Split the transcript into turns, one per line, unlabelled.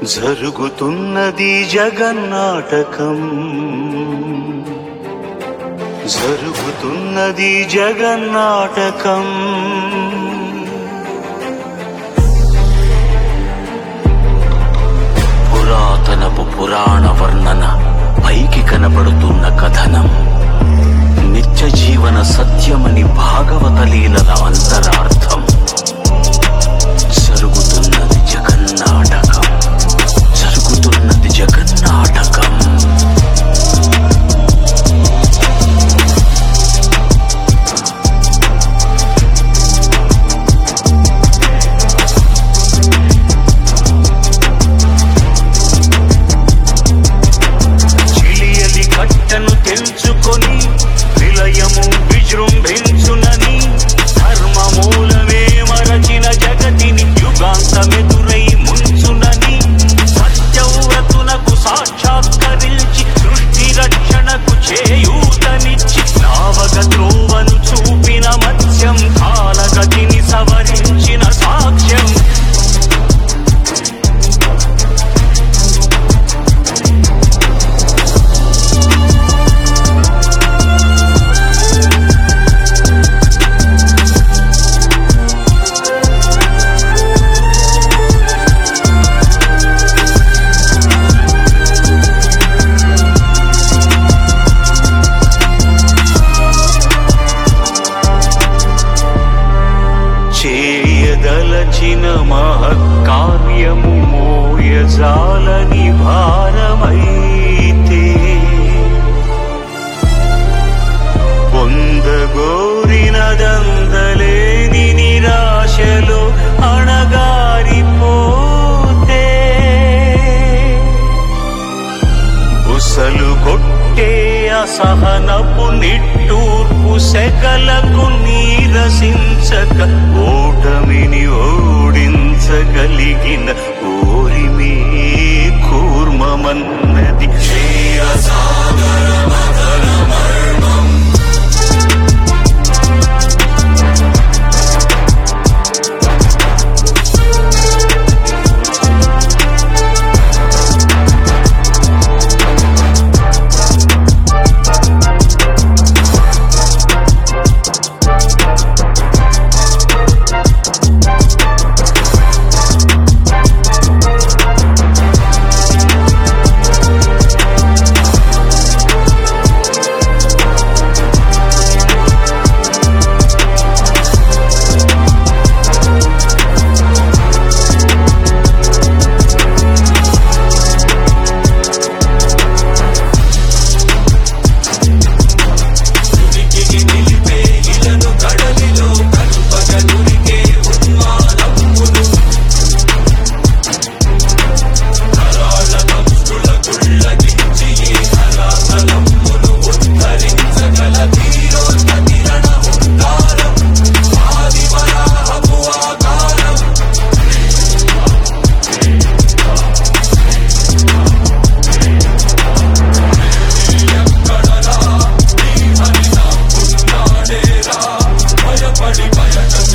జరుగుతున్నది జగన్నాటకం, జరుగుతున్నది జగన్నాటకం. పురాతనపు పురాణ వర్ణన, పైకి కనబడుతున్న కథనం, నిత్య జీవన సత్యమని భాగవత లీలల అంతరార్థం. జరుగుతున్నది జగన్నాటకం, జరుగుతున్నది జగన్నాటకం. చిలియలి కట్టను తెంచుకొని విలయము విజృంభించునని, ధర్మమూలమే మరచిన జగతిని యుగాంతమెదురై ముంచునని, సత్యవ్రతునకు సాక్షాత్కరించి సృష్టి రక్షణకు చేయూతనిచ్చి, నావగ త్రోవను చూపిన మత్స్యం, కాలగతిని సవరించిన సాక్ష్యం. చేయదలచిన మహత్కార్యము మోయజాలని భారమైతే, పొందగోరినదందలేని నిరాశలో అణగారిపోతే, బుసలు కొట్టే అసహనపు నిట్టూర్పు సెగలకు నీరసించక, ఓటమిని ఓడించగలిగిన ఓరిమే కూర్మమన్నది. Bye.